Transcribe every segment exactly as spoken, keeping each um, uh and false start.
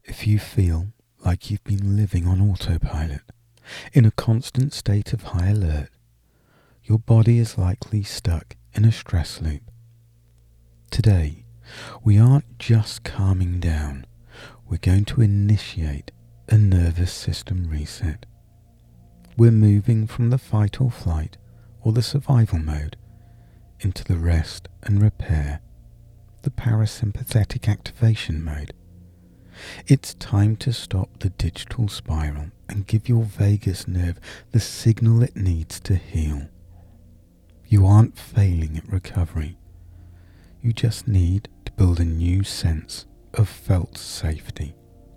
If you feel like you've been living on autopilot, in a constant state of high alert, your body is likely stuck in a stress loop. Today, we aren't just calming down, we're going to initiate a nervous system reset. We're moving from the fight or flight or the survival mode into the rest and repair, the parasympathetic activation mode. It's time to stop the digital spiral and give your vagus nerve the signal it needs to heal. You aren't failing at recovery. You just need to build a new sense of felt safety.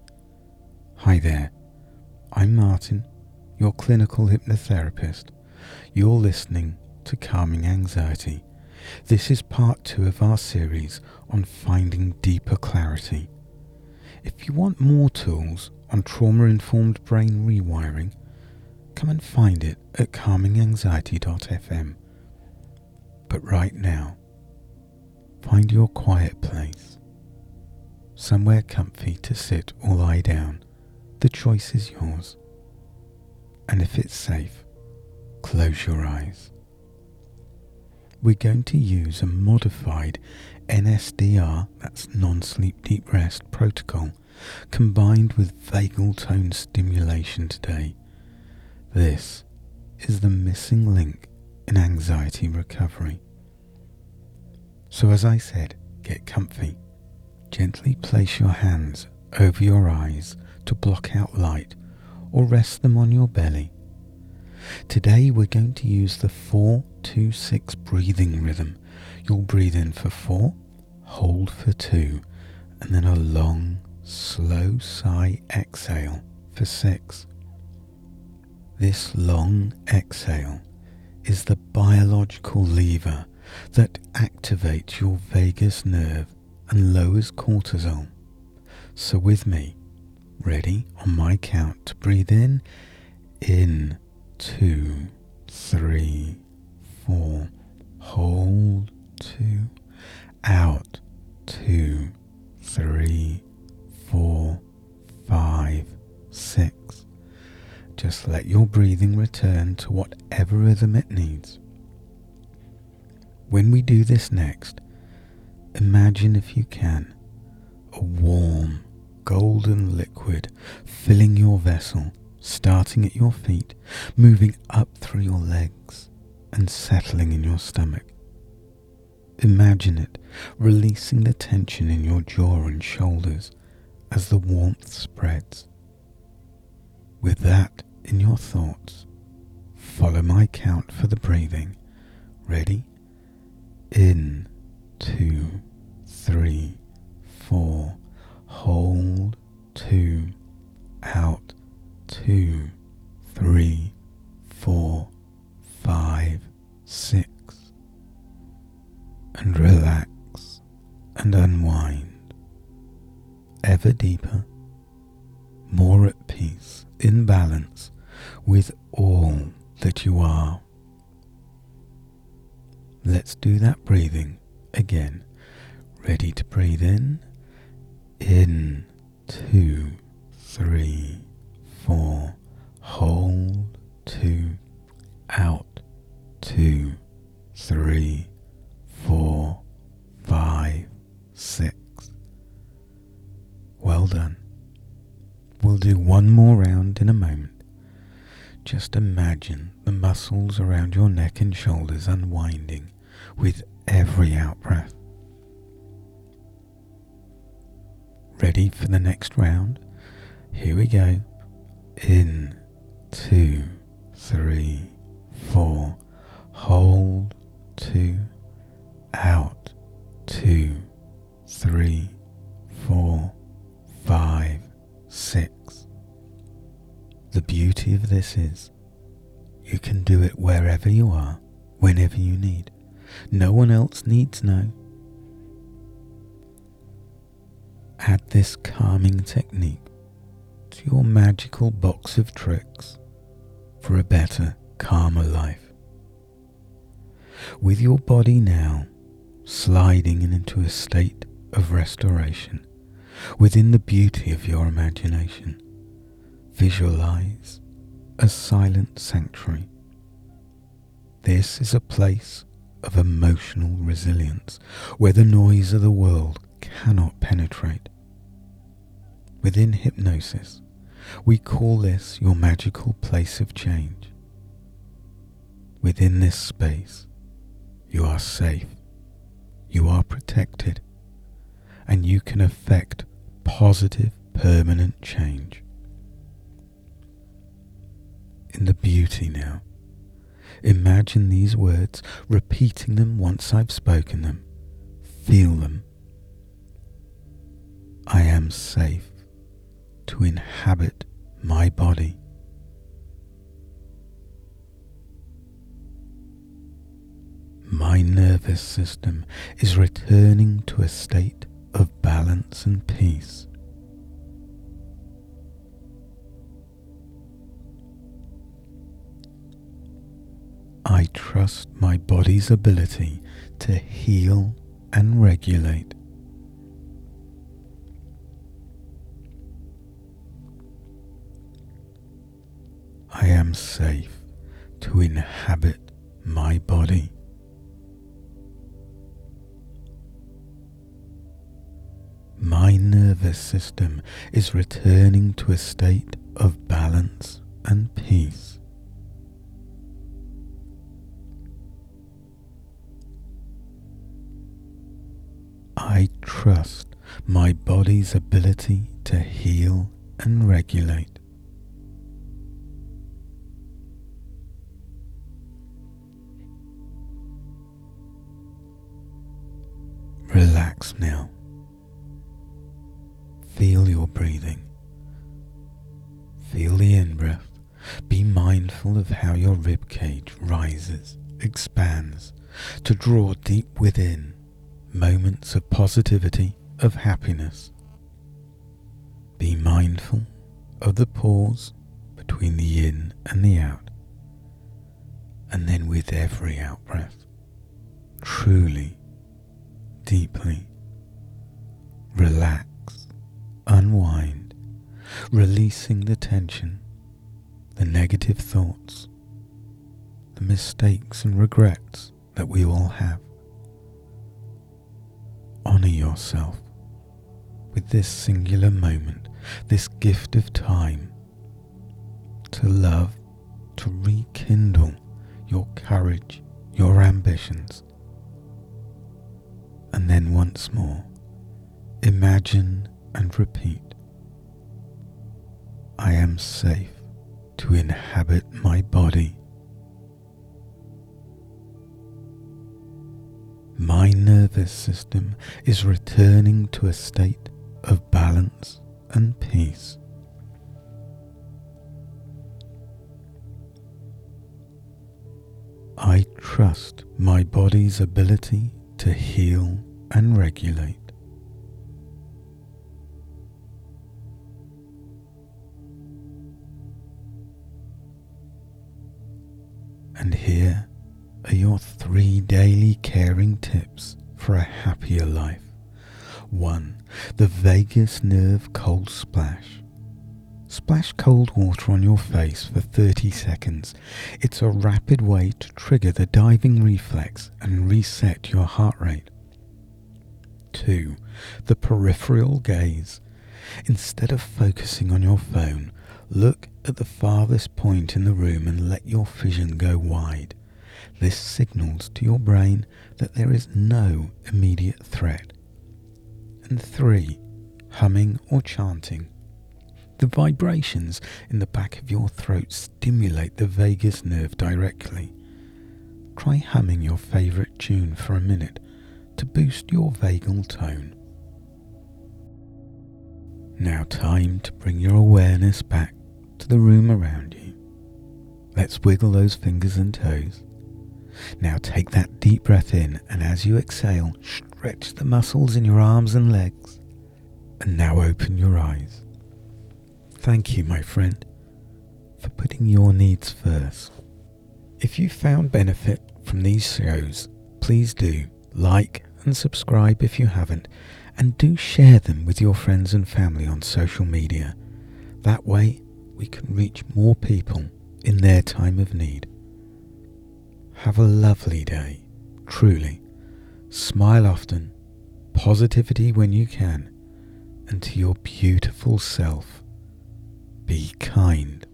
Hi there, I'm Martin, your clinical hypnotherapist. You're listening to Calming Anxiety. This is part two of our series on finding deeper clarity. If you want more tools on trauma-informed brain rewiring, come and find it at calming anxiety dot f m. But right now, find your quiet place, somewhere comfy to sit or lie down. The choice is yours. And if it's safe, close your eyes. We're going to use a modified N S D R, that's non-sleep deep rest protocol, combined with vagal tone stimulation today. This is the missing link in anxiety recovery. So as I said, get comfy. Gently place your hands over your eyes to block out light or rest them on your belly. Today we're going to use the four two six breathing rhythm. You'll breathe in for four, hold for two, and then a long, slow sigh exhale for six. This long exhale is the biological lever that activates your vagus nerve and lowers cortisol. So with me, ready on my count to breathe in, in, two, three, four, hold, two, out, two, three, four, five, six. Just let your breathing return to whatever rhythm it needs. When we do this next, imagine if you can, a warm, golden liquid filling your vessel, starting at your feet, moving up through your legs and settling in your stomach. Imagine it releasing the tension in your jaw and shoulders as the warmth spreads. With that in your thoughts, follow my count for the breathing. Ready? In, two, three, four, hold, two, out, two, three, four, five, six, and relax and unwind ever deeper, more at peace, in balance with all that you are. Let's do that breathing again. Ready to breathe in, in, two, three, four, hold, two, out, two, three, four, five, six. Well done. We'll do one more round in a moment. Just imagine the muscles around your neck and shoulders unwinding with every out-breath. Ready for the next round? Here we go. In, two, three, four, hold, two, out, two, three, four, five, six. The beauty of this is you can do it wherever you are, whenever you need. No one else needs know. Add this calming technique to your magical box of tricks for a better, calmer life. With your body now sliding into a state of restoration, Within the beauty of your imagination, visualize a silent sanctuary. This is a place of emotional resilience where the noise of the world cannot penetrate. Within hypnosis, we call this your magical place of change. Within this space, you are safe, you are protected, and you can effect positive, permanent change. In the beauty now, imagine these words, repeating them once I've spoken them. Feel them. I am safe to inhabit my body. My nervous system is returning to a state of balance and peace. I trust my body's ability to heal and regulate. I am safe to inhabit my body. My nervous system is returning to a state of balance and peace. I trust my body's ability to heal and regulate. Relax now. Feel your breathing. Feel the in-breath. Be mindful of how your ribcage rises, expands, to draw deep within moments of positivity, of happiness. Be mindful of the pause between the in and the out. And then with every out-breath, truly, deeply, relax. Unwind, releasing the tension, the negative thoughts, the mistakes and regrets that we all have. Honor yourself with this singular moment, this gift of time, to love, to rekindle your courage, your ambitions. And then once more, imagine and repeat, I am safe to inhabit my body. My nervous system is returning to a state of balance and peace. I trust my body's ability to heal and regulate. And here are your three daily caring tips for a happier life. One, the vagus nerve cold splash. Splash cold water on your face for thirty seconds. It's a rapid way to trigger the diving reflex and reset your heart rate. Two, the peripheral gaze. Instead of focusing on your phone, look at the farthest point in the room and let your vision go wide. This signals to your brain that there is no immediate threat. And three, humming or chanting. The vibrations in the back of your throat stimulate the vagus nerve directly. Try humming your favourite tune for a minute to boost your vagal tone. Now time to bring your awareness back to the room around you. Let's wiggle those fingers and toes. Now take that deep breath in, and as you exhale, stretch the muscles in your arms and legs. And now open your eyes. Thank you, my friend, for putting your needs first. If you found benefit from these shows, please do like and subscribe if you haven't, And do share them with your friends and family on social media. That way we can reach more people in their time of need. Have a lovely day, truly. Smile often, positivity when you can, and to your beautiful self, be kind.